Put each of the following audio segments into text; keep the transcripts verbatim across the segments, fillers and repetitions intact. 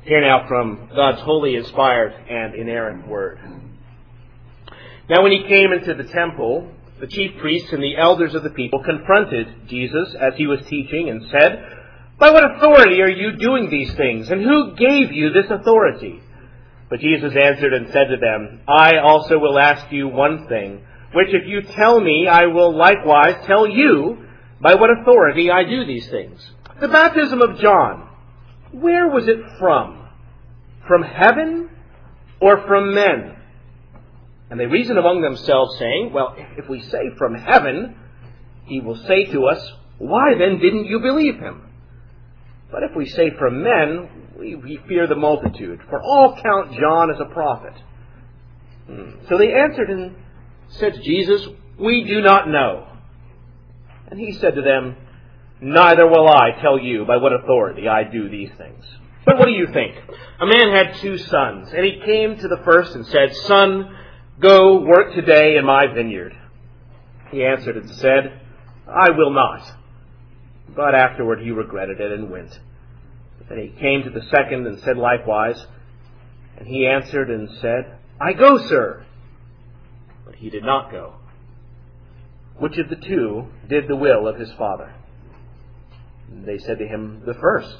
Hear now from God's holy, inspired, and inerrant word. Now when he came into the temple, the chief priests and the elders of the people confronted Jesus as he was teaching and said, "By what authority are you doing these things? And who gave you this authority?" But Jesus answered and said to them, "I also will ask you one thing, which if you tell me, I will likewise tell you by what authority I do these things. The baptism of John, where was it from? From heaven or from men?" And they reasoned among themselves, saying, "Well, if we say from heaven, he will say to us, 'Why then didn't you believe him?' But if we say from men, we, we fear the multitude, for all count John as a prophet." Hmm. So they answered and said to Jesus, "We do not know." And he said to them, "Neither will I tell you by what authority I do these things. But what do you think? A man had two sons, and he came to the first and said, 'Son, go work today in my vineyard.' He answered and said, 'I will not.' But afterward he regretted it and went. Then he came to the second and said likewise. And he answered and said, 'I go, sir.' But he did not go. Which of the two did the will of his father?" And they said to him, "The first."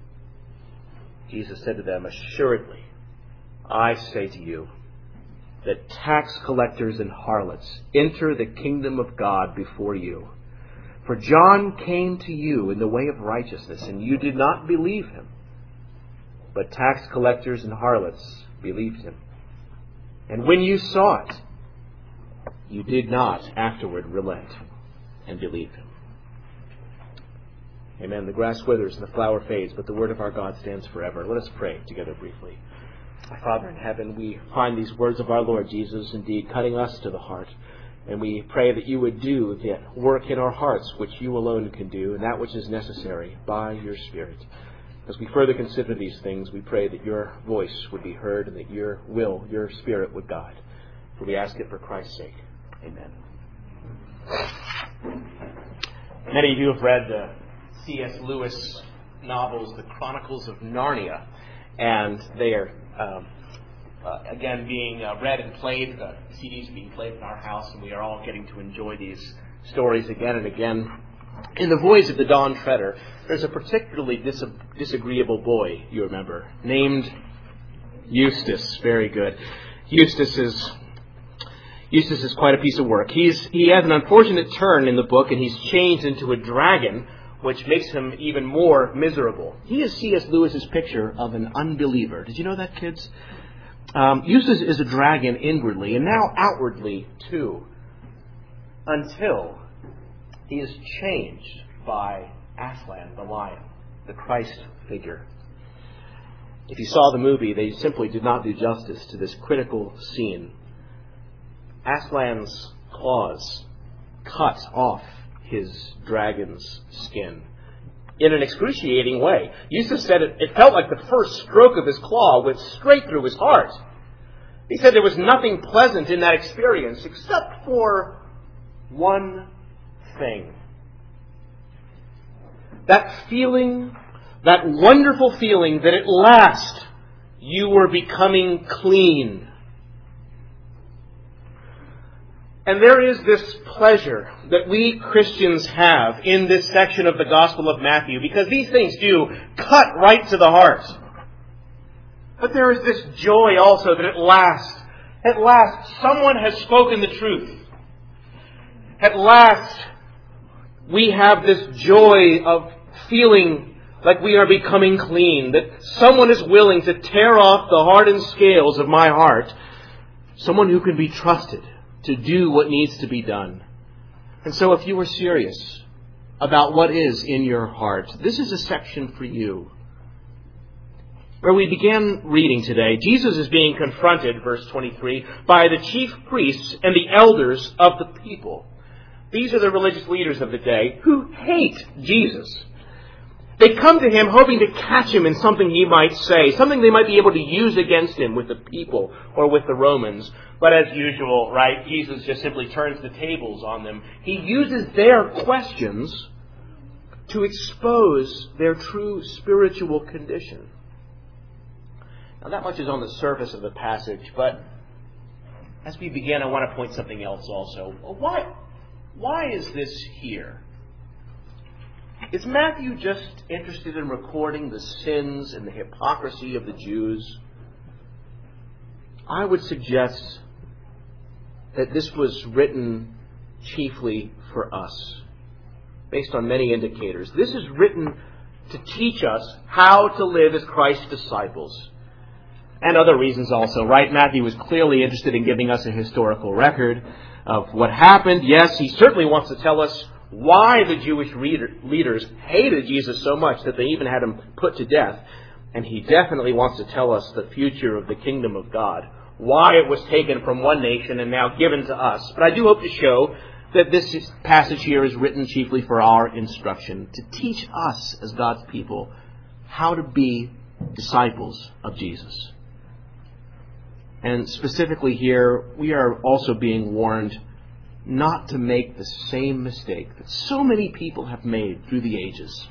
Jesus said to them, "Assuredly, I say to you, that tax collectors and harlots enter the kingdom of God before you. For John came to you in the way of righteousness, and you did not believe him. But tax collectors and harlots believed him. And when you saw it, you did not afterward relent and believe him." Amen. The grass withers and the flower fades, but the word of our God stands forever. Let us pray together briefly. Our Father in heaven, we find these words of our Lord Jesus indeed cutting us to the heart. And we pray that you would do the work in our hearts which you alone can do, and that which is necessary by your Spirit. As we further consider these things, we pray that your voice would be heard and that your will, your Spirit would guide. For we ask it for Christ's sake. Amen. Many of you have read the C S Lewis novels, The Chronicles of Narnia, and they are, um, uh, again, being uh, read and played. The C Ds are being played in our house, and we are all getting to enjoy these stories again and again. In the voice of the Dawn Treader, there's a particularly dis- disagreeable boy, you remember, named Eustace. Very good. Eustace is... Eustace is quite a piece of work. He's, he has an unfortunate turn in the book, and he's changed into a dragon, which makes him even more miserable. He is C S Lewis's picture of an unbeliever. Did you know that, kids? Um, Eustace is a dragon inwardly, and now outwardly, too, until he is changed by Aslan, the lion, the Christ figure. If you saw the movie, they simply did not do justice to this critical scene. Aslan's claws cut off his dragon's skin in an excruciating way. Eustace said it, it felt like the first stroke of his claw went straight through his heart. He said there was nothing pleasant in that experience except for one thing. That feeling, that wonderful feeling that at last you were becoming clean. And there is this pleasure that we Christians have in this section of the Gospel of Matthew, because these things do cut right to the heart. But there is this joy also that at last, at last, someone has spoken the truth. At last, we have this joy of feeling like we are becoming clean, that someone is willing to tear off the hardened scales of my heart, someone who can be trusted to do what needs to be done. And so if you are serious about what is in your heart, this is a section for you. Where we began reading today, Jesus is being confronted, verse twenty-three, by the chief priests and the elders of the people. These are the religious leaders of the day who hate Jesus. They come to him hoping to catch him in something he might say, something they might be able to use against him with the people or with the Romans. But as usual, right, Jesus just simply turns the tables on them. He uses their questions to expose their true spiritual condition. Now, that much is on the surface of the passage, but as we begin, I want to point something else also. Why, why is this here? Is Matthew just interested in recording the sins and the hypocrisy of the Jews? I would suggest that this was written chiefly for us, based on many indicators. This is written to teach us how to live as Christ's disciples. And other reasons also, right? Matthew was clearly interested in giving us a historical record of what happened. Yes, he certainly wants to tell us why the Jewish reader, leaders hated Jesus so much that they even had him put to death. And he definitely wants to tell us the future of the kingdom of God, why it was taken from one nation and now given to us. But I do hope to show that this passage here is written chiefly for our instruction, to teach us as God's people how to be disciples of Jesus. And specifically here, we are also being warned not to make the same mistake that so many people have made through the ages,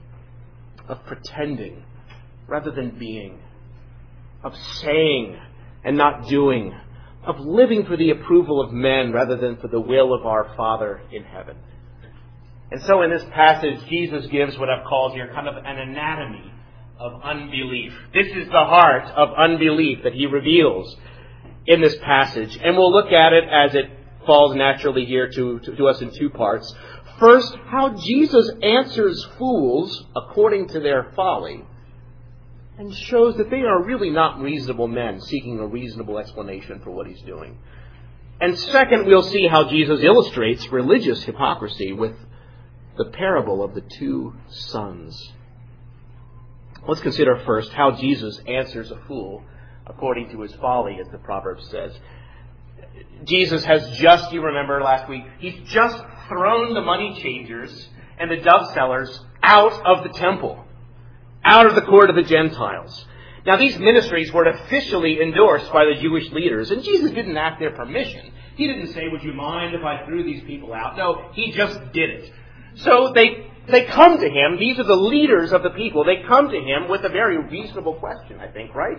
of pretending rather than being, of saying and not doing, of living for the approval of men rather than for the will of our Father in heaven. And so in this passage, Jesus gives what I've called here kind of an anatomy of unbelief. This is the heart of unbelief that he reveals in this passage. And we'll look at it as it falls naturally here to, to, to us in two parts. First, how Jesus answers fools according to their folly, and shows that they are really not reasonable men seeking a reasonable explanation for what he's doing. And second, we'll see how Jesus illustrates religious hypocrisy with the parable of the two sons. Let's consider first how Jesus answers a fool according to his folly, as the proverb says. Jesus has just, you remember last week, he's just thrown the money changers and the dove sellers out of the temple, out of the court of the Gentiles. Now, these ministries were officially endorsed by the Jewish leaders, and Jesus didn't ask their permission. He didn't say, would you mind if I threw these people out? No, he just did it. So they they come to him. These are the leaders of the people. They come to him with a very reasonable question, I think, right?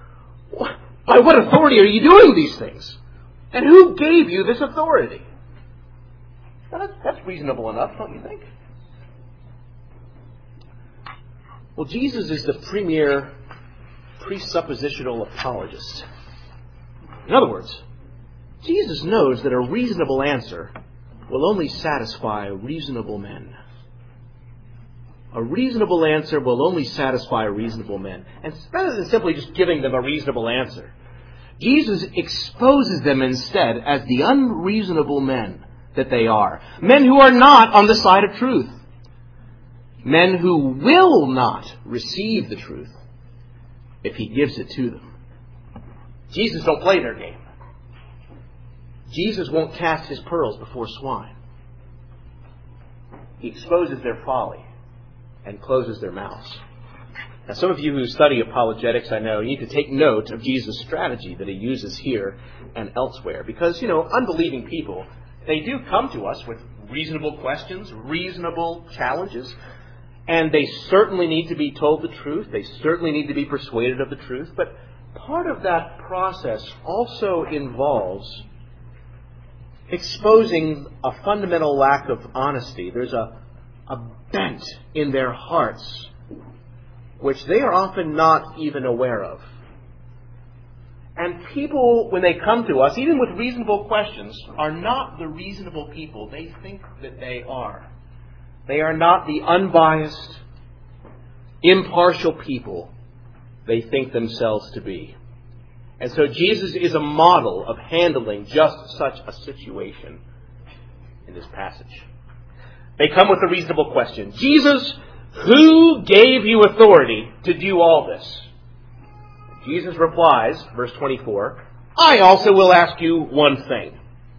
By what authority are you doing these things? And who gave you this authority? Well, that's, that's reasonable enough, don't you think? Well, Jesus is the premier presuppositional apologist. In other words, Jesus knows that a reasonable answer will only satisfy reasonable men. A reasonable answer will only satisfy reasonable men. And rather than simply just giving them a reasonable answer, Jesus exposes them instead as the unreasonable men that they are. Men who are not on the side of truth. Men who will not receive the truth if he gives it to them. Jesus don't play their game. Jesus won't cast his pearls before swine. He exposes their folly and closes their mouths. Now, some of you who study apologetics, I know, you need to take note of Jesus' strategy that he uses here and elsewhere. Because, you know, unbelieving people, they do come to us with reasonable questions, reasonable challenges, and they certainly need to be told the truth. They certainly need to be persuaded of the truth. But part of that process also involves exposing a fundamental lack of honesty. There's a, a bent in their hearts which they are often not even aware of. And people, when they come to us, even with reasonable questions, are not the reasonable people they think that they are. They are not the unbiased, impartial people they think themselves to be. And so Jesus is a model of handling just such a situation in this passage. They come with a reasonable question. Jesus, who gave you authority to do all this? Jesus replies, verse twenty-four, I also will ask you one thing.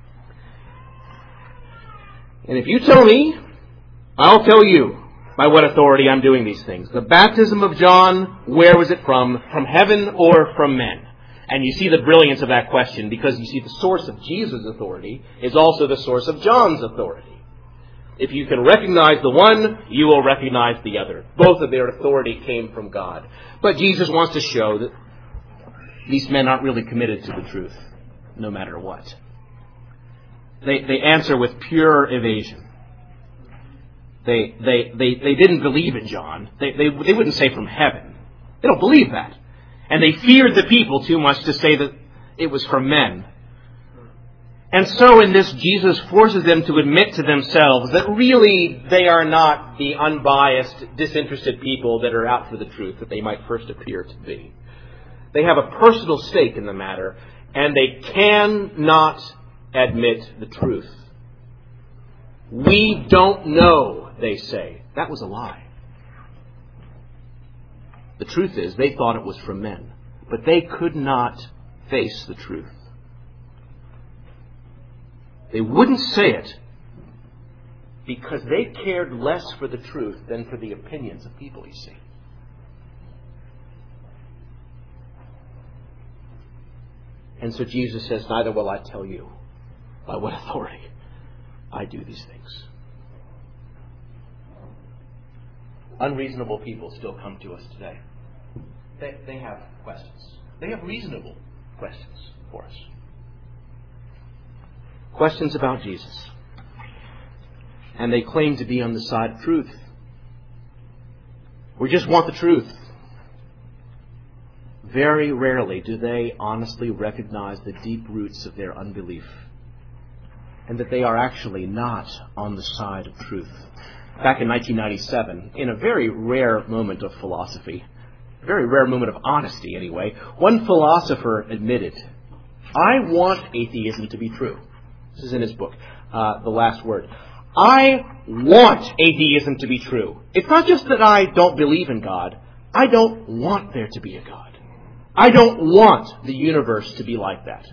And if you tell me, I'll tell you by what authority I'm doing these things. The baptism of John, where was it from? From heaven or from men? And you see the brilliance of that question, because you see the source of Jesus' authority is also the source of John's authority. If you can recognize the one, you will recognize the other. Both of their authority came from God. But Jesus wants to show that these men aren't really committed to the truth, no matter what. They, they answer with pure evasion. They, they, they, they didn't believe in John. They, they, they wouldn't say from heaven. They don't believe that. And they feared the people too much to say that it was from men. And so in this, Jesus forces them to admit to themselves that really they are not the unbiased, disinterested people that are out for the truth that they might first appear to be. They have a personal stake in the matter, and they cannot admit the truth. We don't know, they say. That was a lie. The truth is, they thought it was from men, but they could not face the truth. They wouldn't say it because they cared less for the truth than for the opinions of people, you see. And so Jesus says, neither will I tell you by what authority I do these things. Unreasonable people still come to us today. They, they have questions. They have reasonable questions for us. Questions about Jesus. And they claim to be on the side of truth. We just want the truth. Very rarely do they honestly recognize the deep roots of their unbelief, and that they are actually not on the side of truth. Back in nineteen ninety-seven, in a very rare moment of philosophy, a very rare moment of honesty anyway, one philosopher admitted, I want atheism to be true. This is in his book, uh, The Last Word. I want atheism to be true. It's not just that I don't believe in God. I don't want there to be a God. I don't want the universe to be like that.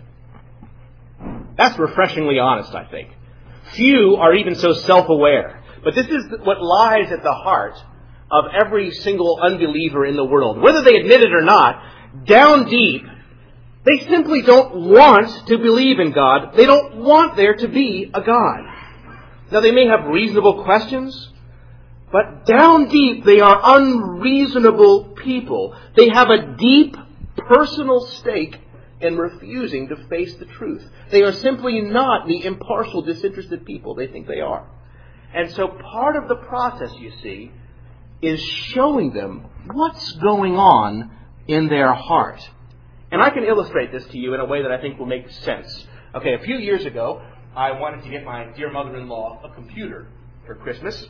That's refreshingly honest, I think. Few are even so self-aware. But this is what lies at the heart of every single unbeliever in the world. Whether they admit it or not, down deep, they simply don't want to believe in God. They don't want there to be a God. Now, they may have reasonable questions, but down deep, they are unreasonable people. They have a deep personal stake in refusing to face the truth. They are simply not the impartial, disinterested people they think they are. And so part of the process, you see, is showing them what's going on in their heart. And I can illustrate this to you in a way that I think will make sense. Okay, a few years ago, I wanted to get my dear mother-in-law a computer for Christmas.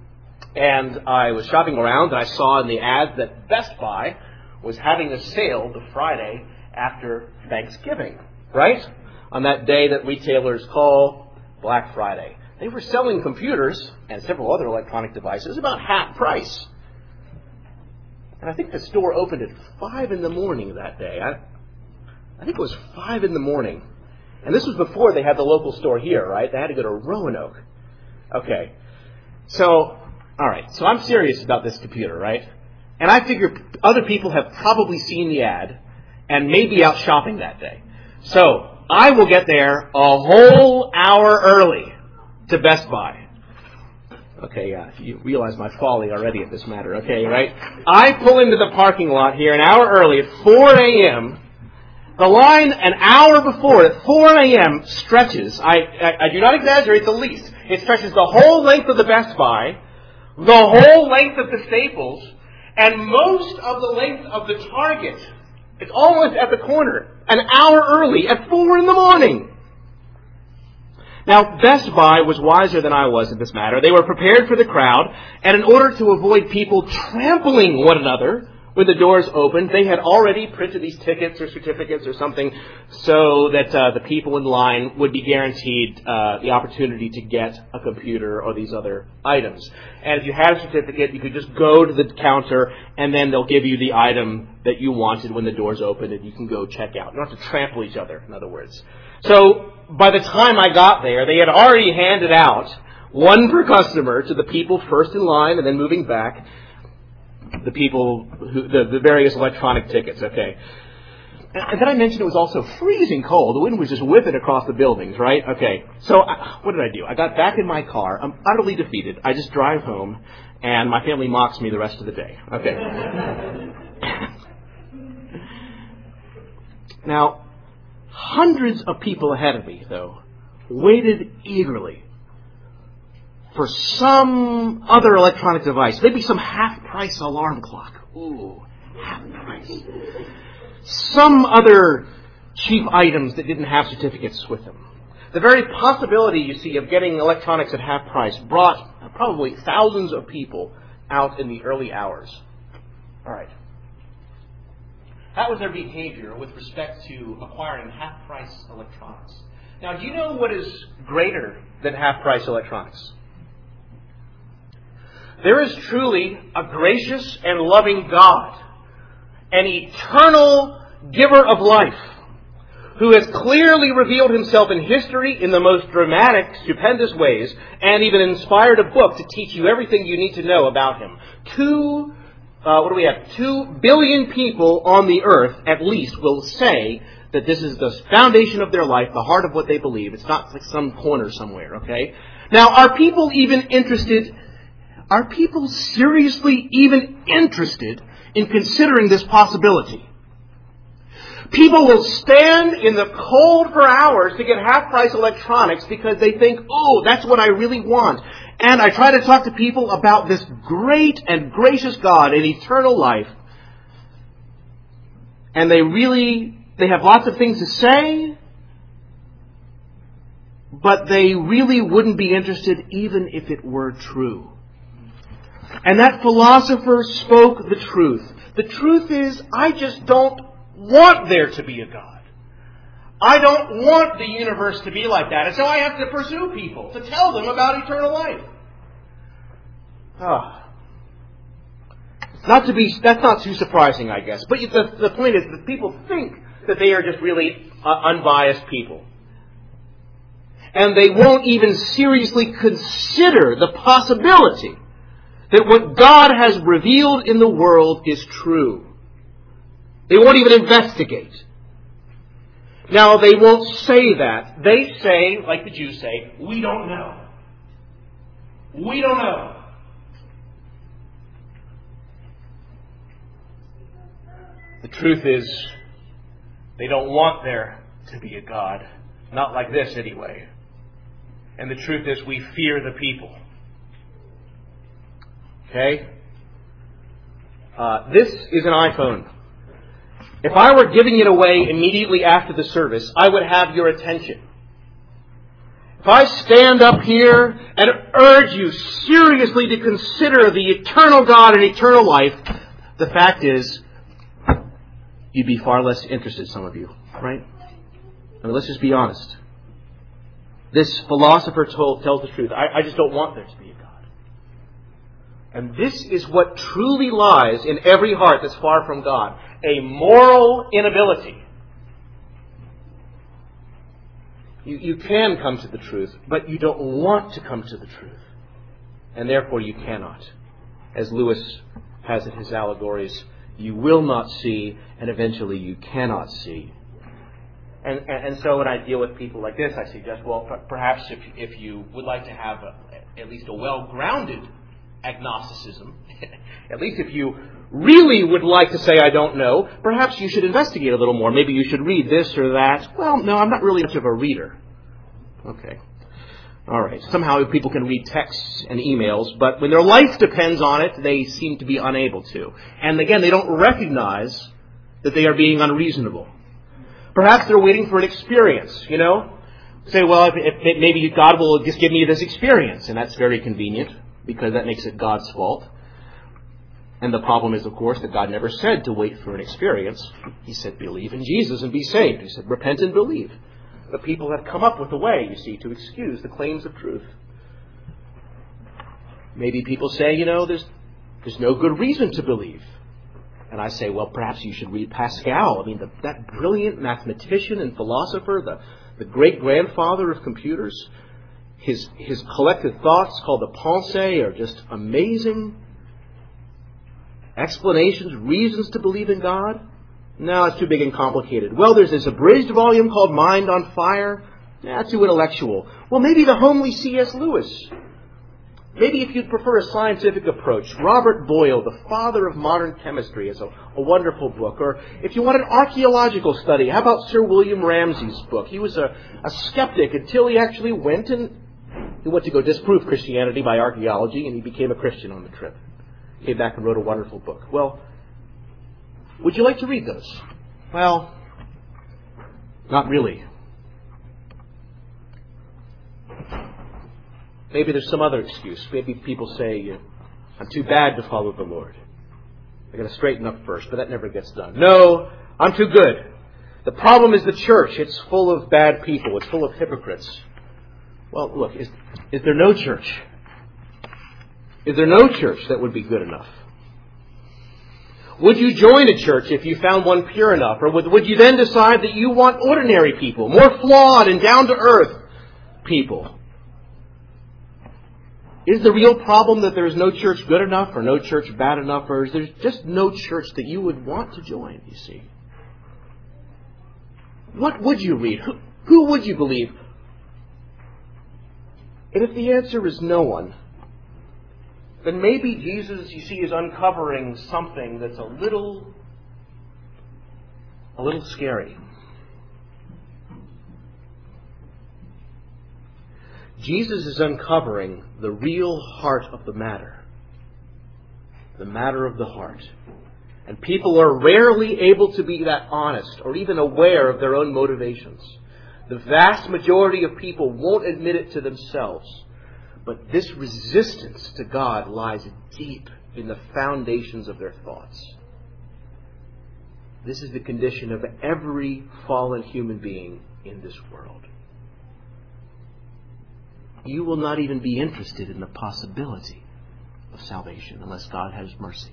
And I was shopping around, and I saw in the ad that Best Buy was having a sale the Friday after Thanksgiving, right? On that day that retailers call Black Friday. They were selling computers and several other electronic devices about half price. And I think the store opened at five in the morning that day. I, I think it was five in the morning. And this was before they had the local store here, right? They had to go to Roanoke. Okay. So, all right. So I'm serious about this computer, right? And I figure other people have probably seen the ad and may be out shopping that day. So I will get there a whole hour early to Best Buy. Okay, yeah, you realize my folly already at this matter, okay, right? I pull into the parking lot here an hour early at four a.m. The line an hour before at four a.m. stretches, I, I, I do not exaggerate the least, it stretches the whole length of the Best Buy, the whole length of the Staples, and most of the length of the Target. It's almost at the corner, an hour early at four in the morning. Now, Best Buy was wiser than I was in this matter. They were prepared for the crowd, and in order to avoid people trampling one another when the doors opened, they had already printed these tickets or certificates or something so that uh, the people in line would be guaranteed uh, the opportunity to get a computer or these other items. And if you had a certificate, you could just go to the counter, and then they'll give you the item that you wanted when the doors opened, and you can go check out. You don't have to trample each other, in other words. So by the time I got there, they had already handed out one per customer to the people first in line and then moving back, the people, who, the, the various electronic tickets, okay. And then I mentioned it was also freezing cold. The wind was just whipping across the buildings, right? Okay. So I, what did I do? I got back in my car. I'm utterly defeated. I just drive home, and my family mocks me the rest of the day. Okay. Now, hundreds of people ahead of me, though, waited eagerly for some other electronic device. Maybe some half-price alarm clock. Ooh, half-price. Some other cheap items that didn't have certificates with them. The very possibility, you see, of getting electronics at half price brought probably thousands of people out in the early hours. All right. That was their behavior with respect to acquiring half-price electronics. Now, do you know what is greater than half-price electronics? There is truly a gracious and loving God, an eternal giver of life, who has clearly revealed himself in history in the most dramatic, stupendous ways, and even inspired a book to teach you everything you need to know about him. Two, uh, what do we have? Two billion people on the earth, at least, will say that this is the foundation of their life, the heart of what they believe. It's not like some corner somewhere, okay? Now, are people even interested, are people seriously even interested in considering this possibility? People will stand in the cold for hours to get half-price electronics because they think, oh, that's what I really want. And I try to talk to people about this great and gracious God in eternal life. And they really, they have lots of things to say, but they really wouldn't be interested even if it were true. And that philosopher spoke the truth. The truth is, I just don't want there to be a God. I don't want the universe to be like that. And so I have to pursue people to tell them about eternal life. Oh. Not to be, that's not too surprising, I guess. But the, the point is that people think that they are just really uh, unbiased people. And they won't even seriously consider the possibility that what God has revealed in the world is true. They won't even investigate. Now, they won't say that. They say, like the Jews say, we don't know. We don't know. The truth is, they don't want there to be a God. Not like this, anyway. And the truth is, we fear the people. Okay? Uh, this is an iPhone. If I were giving it away immediately after the service, I would have your attention. If I stand up here and urge you seriously to consider the eternal God and eternal life, the fact is, you'd be far less interested, some of you, right? I mean, let's just be honest. This philosopher told, tells the truth. I, I just don't want there to be a God. And this is what truly lies in every heart that's far from God. A moral inability. You, you can come to the truth, but you don't want to come to the truth. And therefore you cannot. As Lewis has in his allegories, you will not see, and eventually you cannot see. And, and, and so when I deal with people like this, I suggest, well, perhaps if, if you would like to have a, at least a well-grounded agnosticism, at least if you really would like to say, I don't know, perhaps you should investigate a little more. Maybe you should read this or that. Well, no, I'm not really much of a reader. Okay. All right. Somehow people can read texts and emails, but when their life depends on it, they seem to be unable to. And again, they don't recognize that they are being unreasonable. Perhaps they're waiting for an experience, you know? Say, well, if, if maybe God will just give me this experience, and that's very convenient, because that makes it God's fault. And the problem is, of course, that God never said to wait for an experience. He said, believe in Jesus and be saved. He said, repent and believe. But people have come up with a way, you see, to excuse the claims of truth. Maybe people say, you know, there's there's no good reason to believe. And I say, well, perhaps you should read Pascal. I mean, the, that brilliant mathematician and philosopher, the, the great-grandfather of computers. His, his collected thoughts, called the Pensées, are just amazing. Explanations, reasons to believe in God. No, it's too big and complicated. Well, there's this abridged volume called Mind on Fire. Yeah, too intellectual. Well, maybe the homely C S Lewis. Maybe if you'd prefer a scientific approach, Robert Boyle, the father of modern chemistry, is a, a wonderful book. Or if you want an archaeological study, how about Sir William Ramsay's book? He was a, a skeptic until he actually went and he went to go disprove Christianity by archaeology, and he became a Christian on the trip. Came back and wrote a wonderful book. Well, would you like to read those? Well, not really. Maybe there's some other excuse. Maybe people say, I'm too bad to follow the Lord. I got to straighten up first, but that never gets done. No, I'm too good. The problem is the church. It's full of bad people. It's full of hypocrites. Well, look, is, is there no church? Is there no church that would be good enough? Would you join a church if you found one pure enough? Or would, would you then decide that you want ordinary people, more flawed and down-to-earth people? Is the real problem that there is no church good enough or no church bad enough, or is there just no church that you would want to join, you see? What would you read? Who, who would you believe? And if the answer is no one, then maybe Jesus, you see, is uncovering something that's a little, a little scary. Jesus is uncovering the real heart of the matter. The matter of the heart. And people are rarely able to be that honest or even aware of their own motivations. The vast majority of people won't admit it to themselves. But this resistance to God lies deep in the foundations of their thoughts. This is the condition of every fallen human being in this world. You will not even be interested in the possibility of salvation unless God has mercy.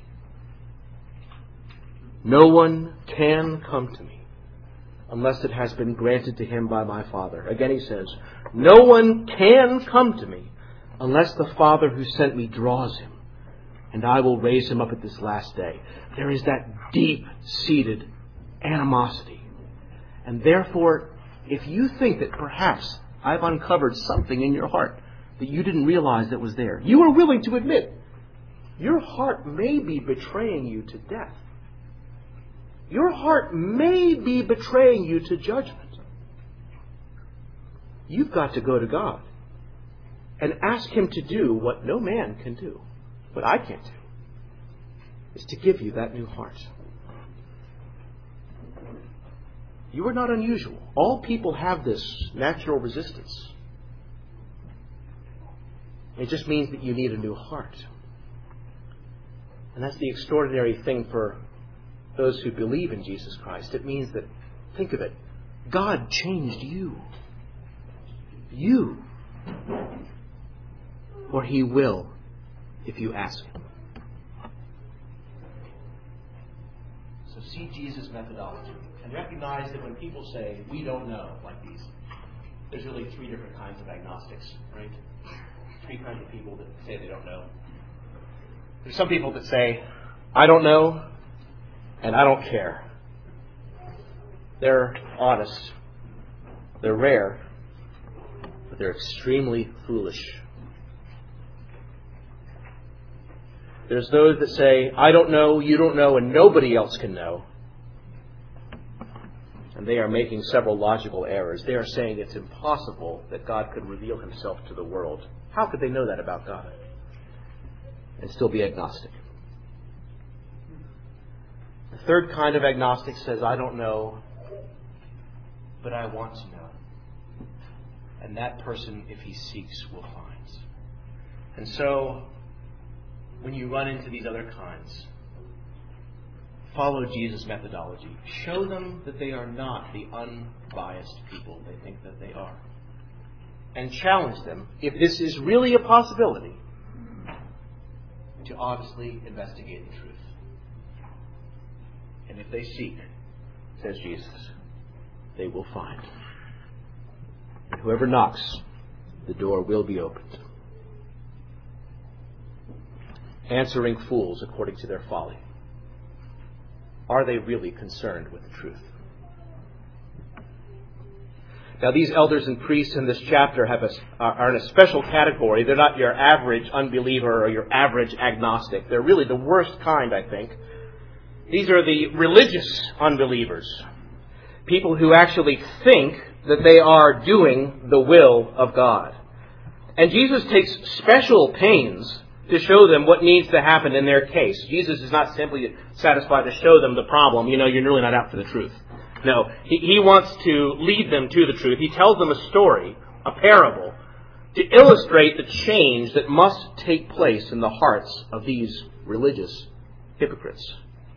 No one can come to me unless it has been granted to him by my Father. Again he says, no one can come to me unless the Father who sent me draws him, and I will raise him up at this last day. There is that deep-seated animosity. And therefore, if you think that perhaps I've uncovered something in your heart that you didn't realize that was there, you are willing to admit your heart may be betraying you to death. Your heart may be betraying you to judgment. You've got to go to God and ask him to do what no man can do, what I can't do, is to give you that new heart. You are not unusual. All people have this natural resistance. It just means that you need a new heart. And that's the extraordinary thing for those who believe in Jesus Christ. It means that, think of it, God changed you. You. Or he will if you ask him. So see Jesus' methodology. And recognize that when people say, we don't know, like these, there's really three different kinds of agnostics, right? Three kinds of people that say they don't know. There's some people that say, I don't know, and I don't care. They're honest. They're rare, but they're extremely foolish. There's those that say, I don't know, you don't know, and nobody else can know. And they are making several logical errors. They are saying it's impossible that God could reveal himself to the world. How could they know that about God? And still be agnostic. The third kind of agnostic says, I don't know, but I want to know. And that person, if he seeks, will find. And so, when you run into these other kinds, follow Jesus' methodology. Show them that they are not the unbiased people they think that they are. And challenge them, if this is really a possibility, to honestly investigate the truth. And if they seek, says Jesus, they will find. And whoever knocks, the door will be opened. Answering fools according to their folly. Are they really concerned with the truth? Now, these elders and priests in this chapter have a, are in a special category. They're not your average unbeliever or your average agnostic. They're really the worst kind, I think. These are the religious unbelievers. People who actually think that they are doing the will of God. And Jesus takes special pains to show them what needs to happen in their case. Jesus is not simply satisfied to show them the problem. You know, you're really not out for the truth. No, he, he wants to lead them to the truth. He tells them a story, a parable, to illustrate the change that must take place in the hearts of these religious hypocrites.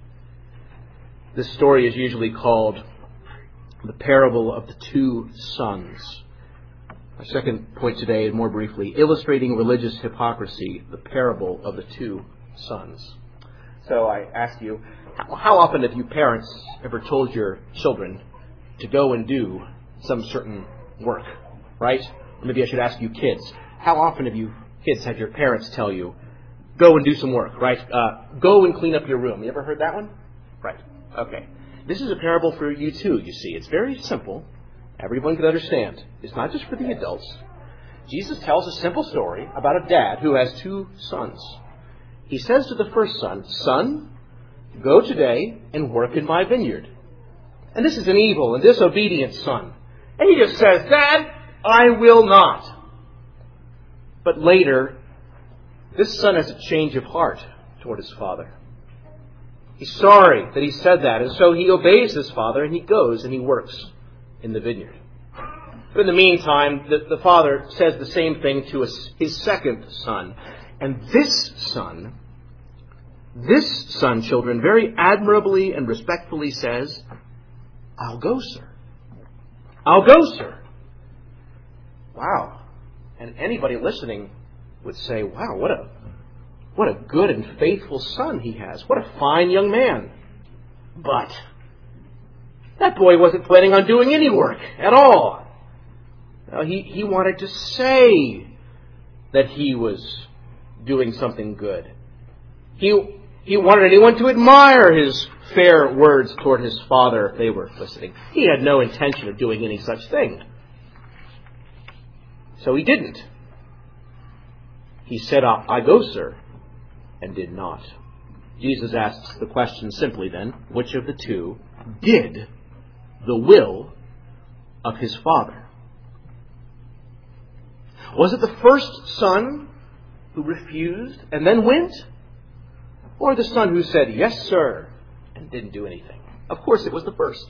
This story is usually called the parable of the two sons. Our second point today, more briefly, illustrating religious hypocrisy, the parable of the two sons. So I ask you, how often have you parents ever told your children to go and do some certain work, right? Or maybe I should ask you kids. How often have you kids had your parents tell you, go and do some work, right? Uh, go and clean up your room. You ever heard that one? Right. Okay. This is a parable for you too, you see. It's very simple. Everyone can understand. It's not just for the adults. Jesus tells a simple story about a dad who has two sons. He says to the first son, Son, go today and work in my vineyard. And this is an evil and disobedient son. And he just says, Dad, I will not. But later, this son has a change of heart toward his father. He's sorry that he said that, and so he obeys his father and he goes and he works in the vineyard. But in the meantime, the, the father says the same thing to his, his second son. And this son, this son, children, very admirably and respectfully says, I'll go, sir. I'll go, sir. Wow. And anybody listening would say, wow, what a what a good and faithful son he has. What a fine young man. But that boy wasn't planning on doing any work at all. Now, he, he wanted to say that he was doing something good. He, he wanted anyone to admire his fair words toward his father if they were listening. He had no intention of doing any such thing. So he didn't. He said, I go, sir, and did not. Jesus asks the question simply then, which of the two did the will of his father? Was it the first son who refused and then went? Or the son who said, yes, sir, and didn't do anything? Of course it was the first.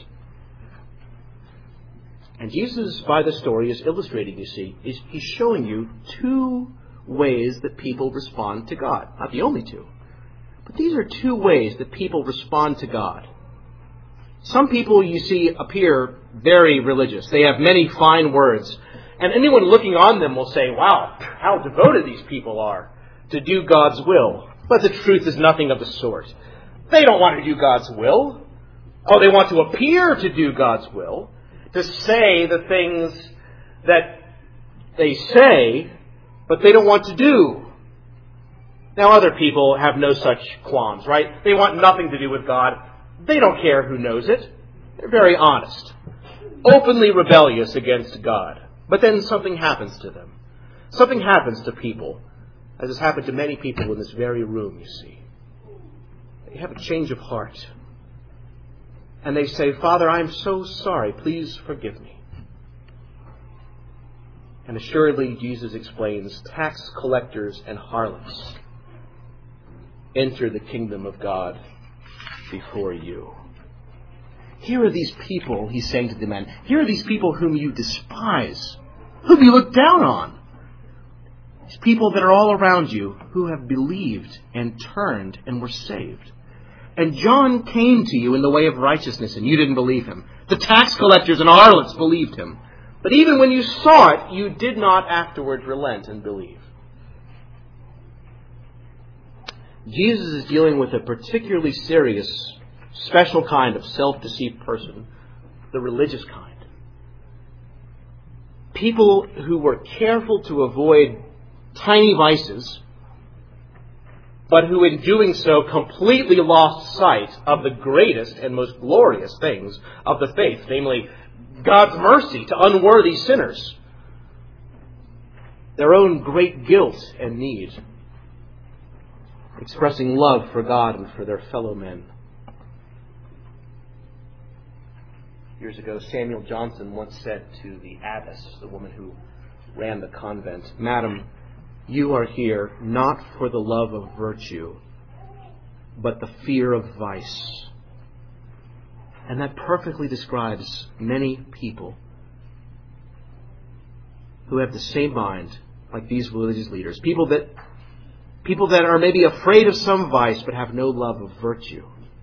And Jesus, by the story, is illustrating, you see, is he's showing you two ways that people respond to God. Not the only two. But these are two ways that people respond to God. Some people, you see, appear very religious. They have many fine words. And anyone looking on them will say, wow, how devoted these people are to do God's will. But the truth is nothing of the sort. They don't want to do God's will. Oh, they want to appear to do God's will, to say the things that they say, but they don't want to do. Now, other people have no such qualms, right? They want nothing to do with God. They don't care who knows it. They're very honest, openly rebellious against God. But then something happens to them. Something happens to people, as has happened to many people in this very room, you see. They have a change of heart. And they say, Father, I'm so sorry. Please forgive me. And assuredly, Jesus explains, tax collectors and harlots enter the kingdom of God before you. Here are these people, he's saying to the men, here are these people whom you despise, whom you look down on. These people that are all around you who have believed and turned and were saved. And John came to you in the way of righteousness and you didn't believe him. The tax collectors and harlots believed him. But even when you saw it, you did not afterwards relent and believe. Jesus is dealing with a particularly serious, special kind of self-deceived person, the religious kind. People who were careful to avoid tiny vices, but who in doing so completely lost sight of the greatest and most glorious things of the faith, namely God's mercy to unworthy sinners, their own great guilt and need, expressing love for God and for their fellow men. Years ago, Samuel Johnson once said to the abbess, the woman who ran the convent, "Madam, you are here not for the love of virtue, but the fear of vice." And that perfectly describes many people who have the same mind like these religious leaders. People that, people that are maybe afraid of some vice but have no love of virtue.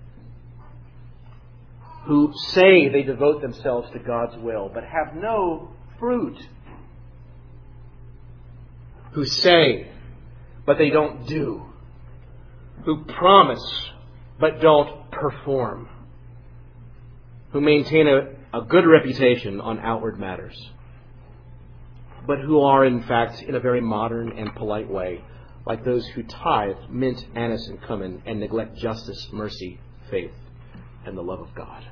Who say they devote themselves to God's will but have no fruit. Who say but they don't do. Who promise but don't perform. Who maintain a, a good reputation on outward matters, but who are in fact in a very modern and polite way like those who tithe mint, anise, and cumin and neglect justice, mercy, faith, and the love of God.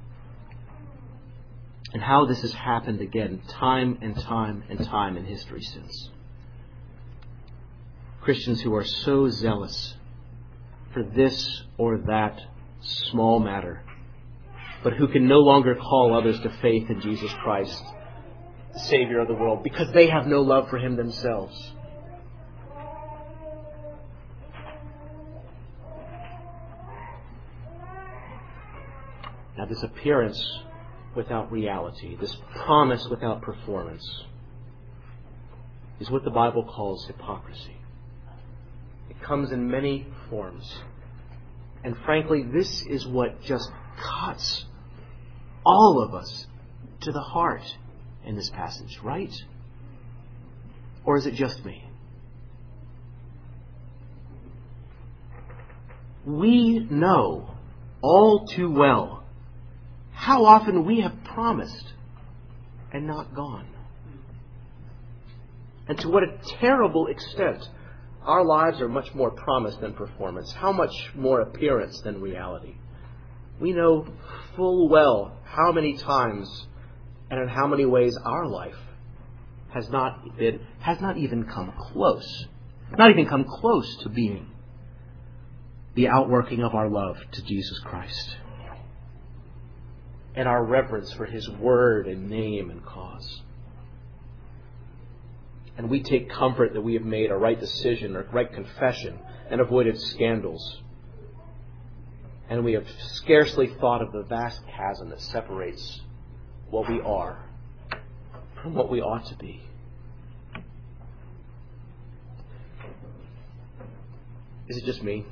And how this has happened again time and time and time in history since. Christians who are so zealous for this or that small matter, but who can no longer call others to faith in Jesus Christ, the Savior of the world, because they have no love for Him themselves. Now, this appearance without reality, this promise without performance, is what the Bible calls hypocrisy. It comes in many forms. And frankly, this is what just cuts all of us to the heart in this passage, right? Or is it just me? We know all too well how often we have promised and not gone. And to what a terrible extent our lives are much more promise than performance, how much more appearance than reality. We know full well how many times and in how many ways our life has not been, has not even come close, not even come close to being the outworking of our love to Jesus Christ and our reverence for His word and name and cause. And we take comfort that we have made a right decision or right confession and avoided scandals. And we have scarcely thought of the vast chasm that separates what we are from what we ought to be. Is it just me?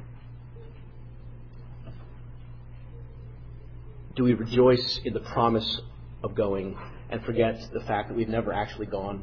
Do we rejoice in the promise of going and forget the fact that we've never actually gone?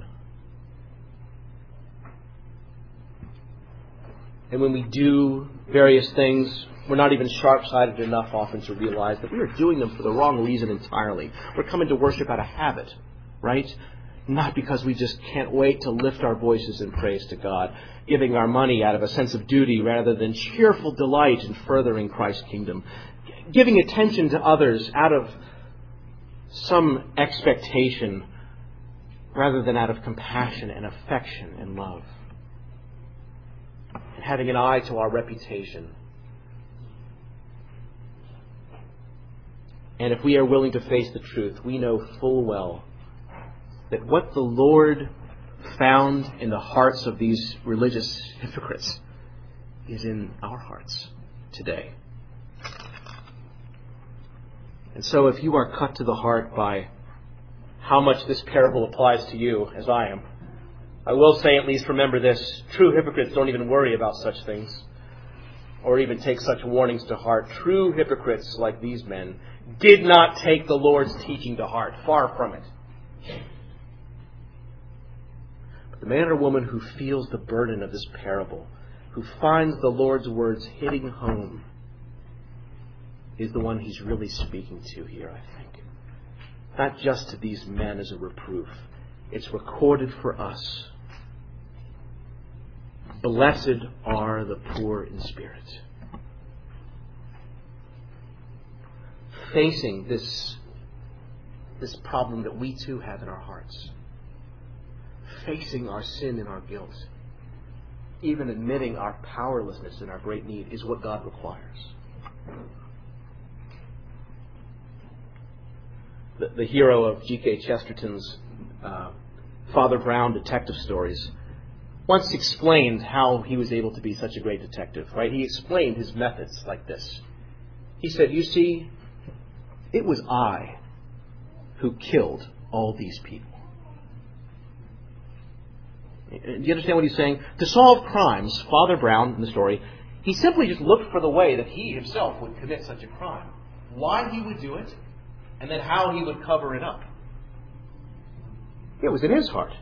And when we do various things, we're not even sharp-sighted enough often to realize that we are doing them for the wrong reason entirely. We're coming to worship out of habit, right? Not because we just can't wait to lift our voices in praise to God, giving our money out of a sense of duty rather than cheerful delight in furthering Christ's kingdom, giving attention to others out of some expectation rather than out of compassion and affection and love. And having an eye to our reputation. And if we are willing to face the truth, we know full well that what the Lord found in the hearts of these religious hypocrites is in our hearts today. And so if you are cut to the heart by how much this parable applies to you, as I am, I will say at least remember this: true hypocrites don't even worry about such things or even take such warnings to heart. True hypocrites, like these men, did not take the Lord's teaching to heart. Far from it. But the man or woman who feels the burden of this parable, who finds the Lord's words hitting home, is the one He's really speaking to here, I think. Not just to these men as a reproof. It's recorded for us. Blessed are the poor in spirit. Facing this this problem that we too have in our hearts. Facing our sin and our guilt, even admitting our powerlessness and our great need, is what God requires. The, the hero of G K Chesterton's uh, Father Brown detective stories once explained how he was able to be such a great detective. Right? He explained his methods like this. He said, "You see, it was I who killed all these people." Do you understand what he's saying? To solve crimes, Father Brown, in the story, he simply just looked for the way that he himself would commit such a crime. Why he would do it, and then how he would cover it up. It was in his heart.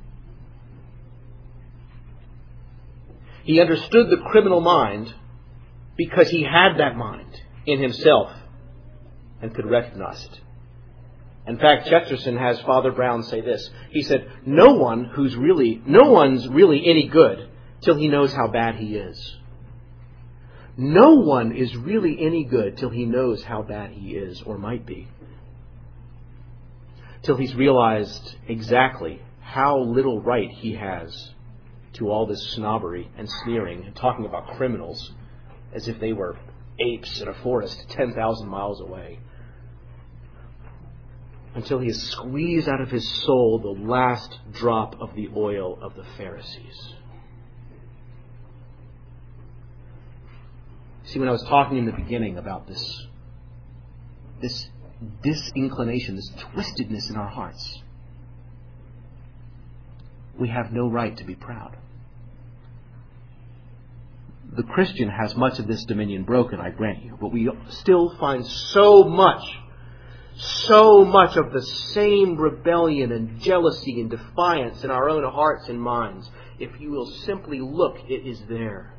He understood the criminal mind because he had that mind in himself and could recognize it. In fact, Chesterton has Father Brown say this. He said, "No one who's really, no one's really any good till he knows how bad he is. No one is really any good till he knows how bad he is or might be. Till he's realized exactly how little right he has to all this snobbery and sneering and talking about criminals as if they were apes in a forest ten thousand miles away. Until he has squeezed out of his soul the last drop of the oil of the Pharisees." See, when I was talking in the beginning about this, this disinclination, this twistedness in our hearts, we have no right to be proud. The Christian has much of this dominion broken, I grant you, but we still find so much So much of the same rebellion and jealousy and defiance in our own hearts and minds. If you will simply look, it is there.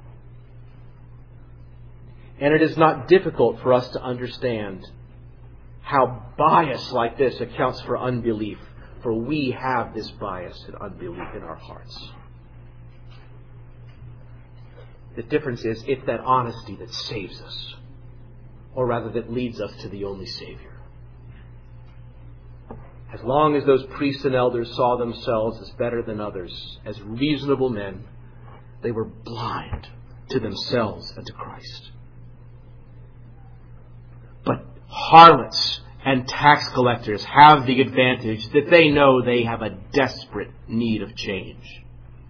And it is not difficult for us to understand how bias like this accounts for unbelief. For we have this bias and unbelief in our hearts. The difference is, it's that honesty that saves us. Or rather, that leads us to the only Savior. As long as those priests and elders saw themselves as better than others, as reasonable men, they were blind to themselves and to Christ. But harlots and tax collectors have the advantage that they know they have a desperate need of change.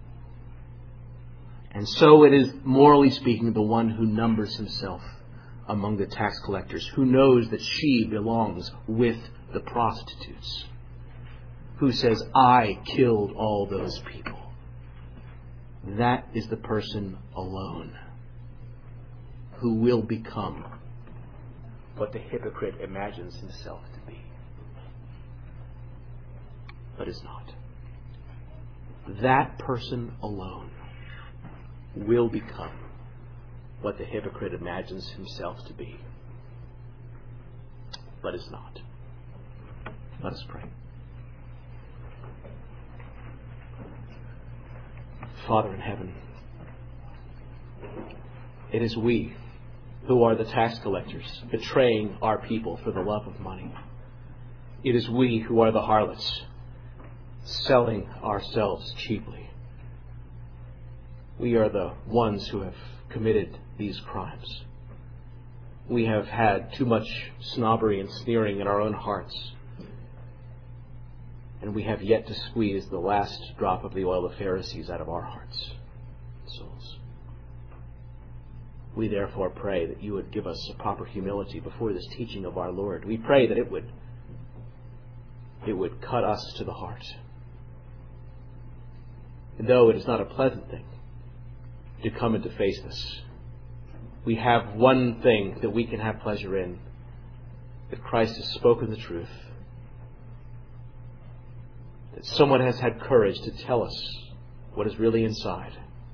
And so it is, morally speaking, the one who numbers himself among the tax collectors, who knows that she belongs with the prostitutes, who says, "I killed all those people." That is the person alone who will become what the hypocrite imagines himself to be, but is not. That person alone will become what the hypocrite imagines himself to be, but is not. Let us pray. Father in heaven, it is we who are the tax collectors, betraying our people for the love of money. It is we who are the harlots, selling ourselves cheaply. We are the ones who have committed these crimes. We have had too much snobbery and sneering in our own hearts, and we have yet to squeeze the last drop of the oil of Pharisees out of our hearts and souls. We therefore pray that you would give us a proper humility before this teaching of our Lord. We pray that it would, it would cut us to the heart. And though it is not a pleasant thing to come and to face this, we have one thing that we can have pleasure in, that Christ has spoken the truth, that someone has had courage to tell us what is really inside,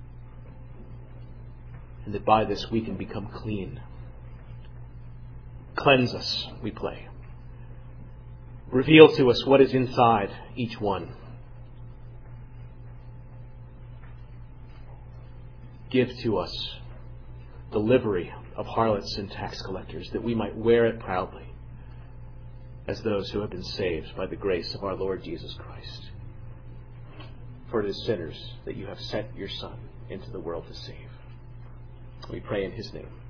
and that by this we can become clean. Cleanse us, we pray. Reveal to us what is inside each one. Give to us the livery of harlots and tax collectors, that we might wear it proudly, as those who have been saved by the grace of our Lord Jesus Christ. For it is sinners that you have sent your Son into the world to save. We pray in his name.